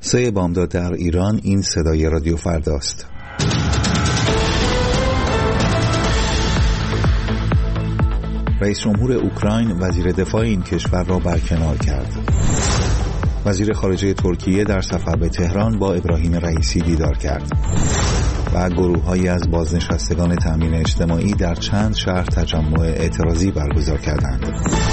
3 بامداد در ایران. این صدای رادیو فرداست. رئیس جمهور اوکراین وزیر دفاع این کشور را برکنار کرد. وزیر خارجه ترکیه در سفر به تهران با ابراهیم رئیسی دیدار کرد و گروه‌هایی از بازنشستگان تأمین اجتماعی در چند شهر تجمع اعتراضی برگزار کردند.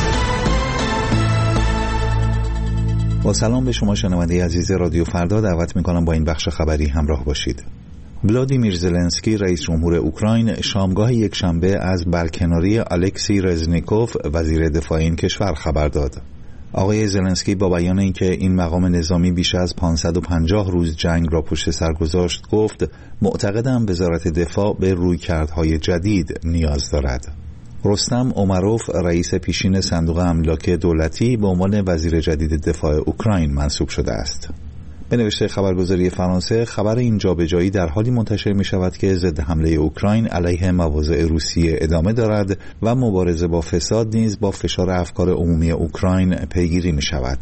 با سلام به شما شنونده عزیز رادیو فردا، دعوت می‌کنم با این بخش خبری همراه باشید. ولادیمیر زلنسکی رئیس جمهور اوکراین شامگاه یکشنبه از برکناری الکسی رزنیکوف وزیر دفاع این کشور خبر داد. آقای زلنسکی با بیان اینکه این مقام نظامی بیش از 550 روز جنگ را پشت سر گذاشت گفت معتقدم وزارت دفاع به رویکردهای جدید نیاز دارد. رستم اومروف رئیس پیشین صندوق املاک دولتی به عنوان وزیر جدید دفاع اوکراین منصوب شده است. به نوشته خبرگزاری فرانسه، خبر این جابجایی در حالی منتشر می شود که ضد حمله اوکراین علیه مواضع روسیه ادامه دارد و مبارزه با فساد نیز با فشار افکار عمومی اوکراین پیگیری می شود.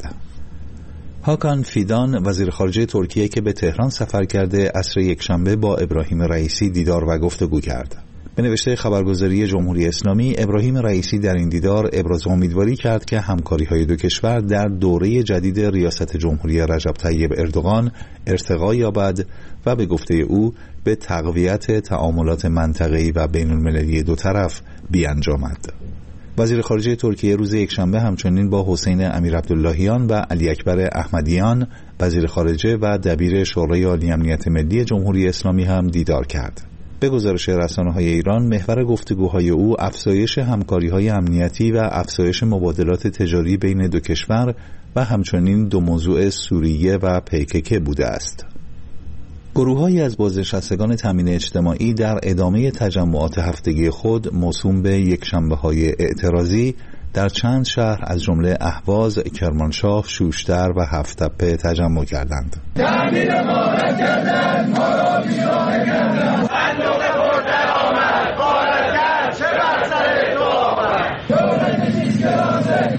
هاکان فیدان وزیر خارجه ترکیه که به تهران سفر کرده عصر یکشنبه با ابراهیم رئیسی دیدار و گفتگو کرد. به نوشته خبرگزاری جمهوری اسلامی، ابراهیم رئیسی در این دیدار ابراز امیدواری کرد که همکاری‌های دو کشور در دوره جدید ریاست جمهوری رجب طیب اردوغان ارتقا یابد و به گفته او به تقویت تعاملات منطقه‌ای و بین‌المللی دو طرف بیانجامد. وزیر خارجه ترکیه روز یکشنبه همچنین با حسین امیرعبداللهیان و علی اکبر احمدیان وزیر خارجه و دبیر شورای عالی امنیت ملی جمهوری اسلامی هم دیدار کرد. به گزارش رسانه‌های ایران، محور گفتگوهای او افزایش همکاری‌های امنیتی و افزایش مبادلات تجاری بین دو کشور و همچنین دو موضوع سوریه و PKK بوده است. گروه‌هایی از بازنشستگان تامین اجتماعی در ادامه تجمعات هفتگی خود موسوم به یکشنبه‌های اعتراضی در چند شهر از جمله اهواز، کرمانشاه، شوشتر و هفت‌تپه تجمع کردند. تامین ما را کردند، ما را بیگانه کردند. صندوق پردرآمد، بالاتر چه بر سر تو آمد. دولت پیش‌گرازه،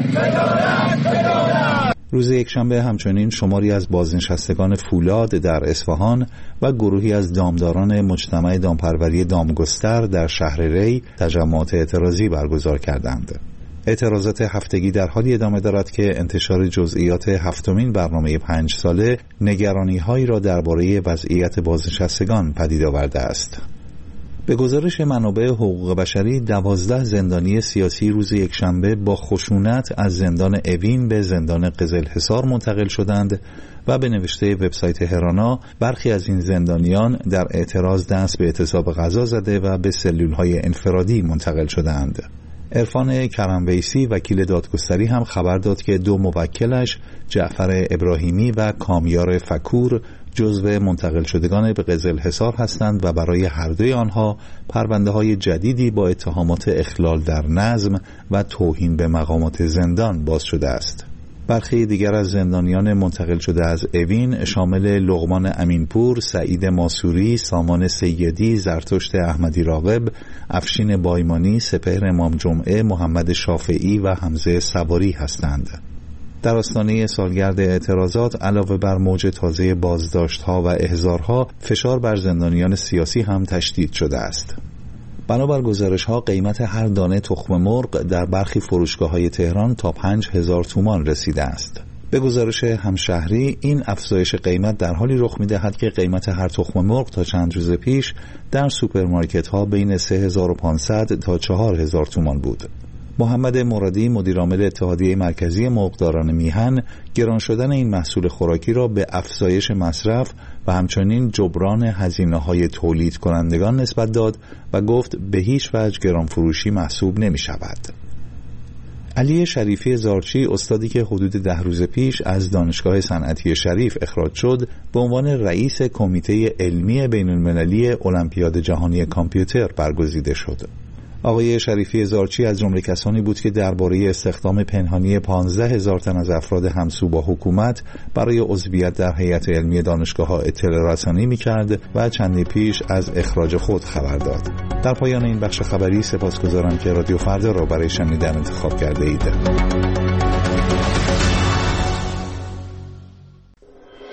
بدارد. روز یکشنبه همچنین شماری از بازنشستگان فولاد در اصفهان و گروهی از دامداران مجتمع دامپروری دامگستر در شهر ری تجمعات اعتراضی برگزار کردند. اعتراضات هفتگی در حالی ادامه دارد که انتشار جزئیات هفتمین برنامه 5 ساله نگرانی‌هایی را درباره وضعیت بازنشستگان پدید آورده است. به گزارش منابع حقوق بشری، 12 زندانی سیاسی روز یکشنبه با خشونت از زندان اوین به زندان قزلحصار منتقل شدند و به نوشته وبسایت هرانا برخی از این زندانیان در اعتراض دست به اعتصاب غذا زده و به سلول‌های انفرادی منتقل شدند. عرفان کرمویسی وکیل دادگستری هم خبر داد که 2 موکلش جعفر ابراهیمی و کامیار فکور جزو منتقل شدگان به قزلحصار هستند و برای هر دوی آنها پرونده‌های جدیدی با اتهامات اخلال در نظم و توهین به مقامات زندان باز شده است. برخی دیگر از زندانیان منتقل شده از اوین شامل لقمان امینپور، سعید ماسوری، سامان سیدی، زرتشت احمدی راغب، افشین بایمانی، سپهر امام جمعه، محمد شافعی و حمزه سواری هستند. در آستانه سالگرد اعتراضات علاوه بر موج تازه بازداشت‌ها و احضارها، فشار بر زندانیان سیاسی هم تشدید شده است. بنابر گزارش‌ها قیمت هر دانه تخم مرغ در برخی فروشگاه‌های تهران تا 5000 تومان رسیده است. به گزارش همشهری، این افزایش قیمت در حالی رخ می‌دهد که قیمت هر تخم مرغ تا چند روز پیش در سوپرمارکت‌ها بین 3500 تا 4000 تومان بود. محمد مرادی مدیرعامل اتحادیه مرکزی مرغداران میهن گران شدن این محصول خوراکی را به افزایش مصرف و همچنین جبران هزینه‌های تولید کنندگان نسبت داد و گفت به هیچ وجه گران فروشی محسوب نمی شود. علی شریفی زارچی، استادی که حدود 10 روز پیش از دانشگاه صنعتی شریف اخراج شد، به عنوان رئیس کمیته علمی بین‌المللی المپیاد جهانی کامپیوتر برگزیده شد. آقای شریفی زارچی از جمله کسانی بود که درباره استخدام پنهانی 15,000 تن از افراد همسو با حکومت برای عضویت در هیئت علمی دانشگاه‌ها اطلاع رسانی می‌کرد و چندی پیش از اخراج خود خبر داد. در پایان این بخش خبری سپاسگزارم که رادیو فردا را برای شنیدن انتخاب کرده اید.